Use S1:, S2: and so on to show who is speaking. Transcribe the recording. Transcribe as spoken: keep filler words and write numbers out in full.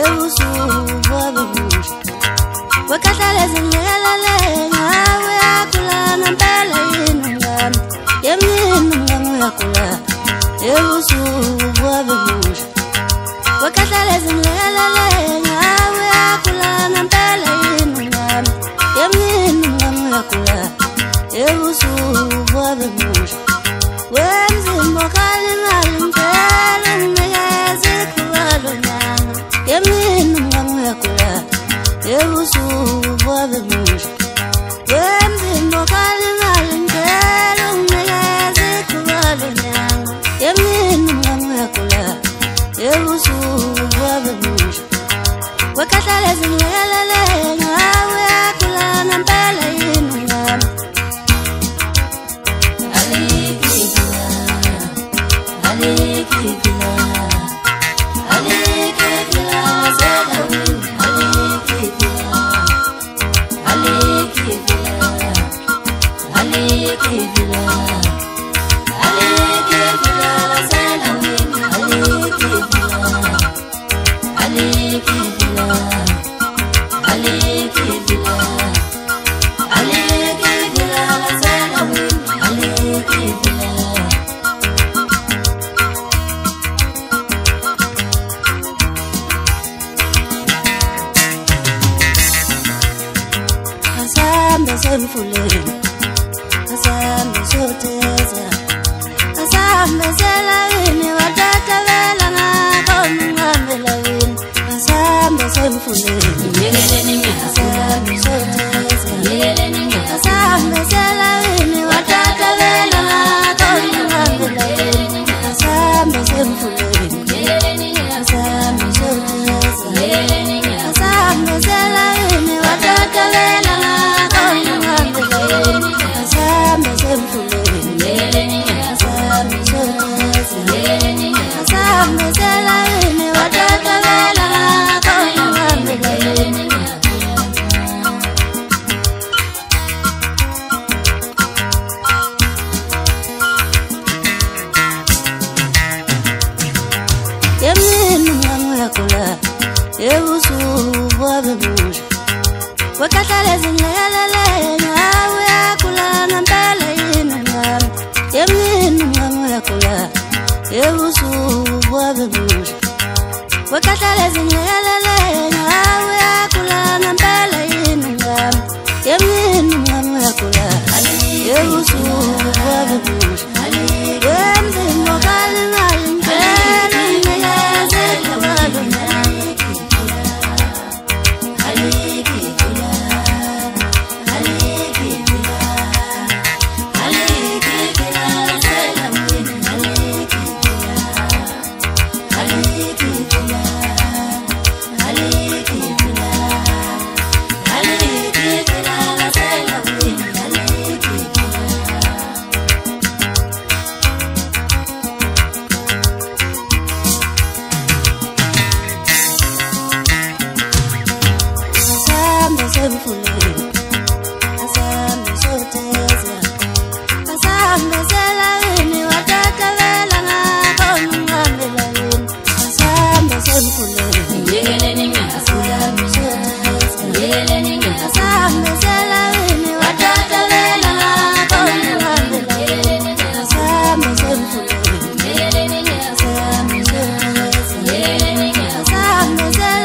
S1: ebusuku abemusha wakahlala zingelele ngawe yakula ngempela yini ngami yemini ngami yakula ebusuku abemusha wakahlala zingelele ngawe yakula ngempela yini ngami yemini ngami yakula ebusuku abemusha wenzima kalimali ngempela ngiyeze kubalo nyanga yemini ngami yakula ebusuku abemusha wenzima kalimali ngempela ngiyeze kubalo nyanga yemini ngami yakula ebusuku abemusha wakahlala zingelele ngawe yakula ngempela yini ngami Semfuleni asambe soteza asambe selawini watata vela ngakomngamelawini asambe semfuleni yegeleni asambe soteza yegeleni asambe selawini watata vela ngakomngamelawini asambe semfuleni yegeleni asambe soteza yegeleni asambe selawini watata vela asambe semfuleni yegeleni asambe soteza yegeleni asambe selawini watata vela ngakomngamelawini yemini ngami yakula ebusuku abemusha wakahlala zingelele ngawe yakula ngempela yini ngami yemini ngami yakula ebusuku abemusha wakahlala zingelele ngawe yakula ngempela yini ngami yemini ngami yakula ebusuku abemusha wenzima kalimali ngempela ngiyeze kubalo nyanga semfuleni asambe soteza asambe selawini watata vela ngakomngamelawini asambe semfuleni yegeleni asambe soteza yegeleni asambe selawini watata vela ngakomngamelawini asambe semfuleni yegeleni asambe soteza yegeleni asambe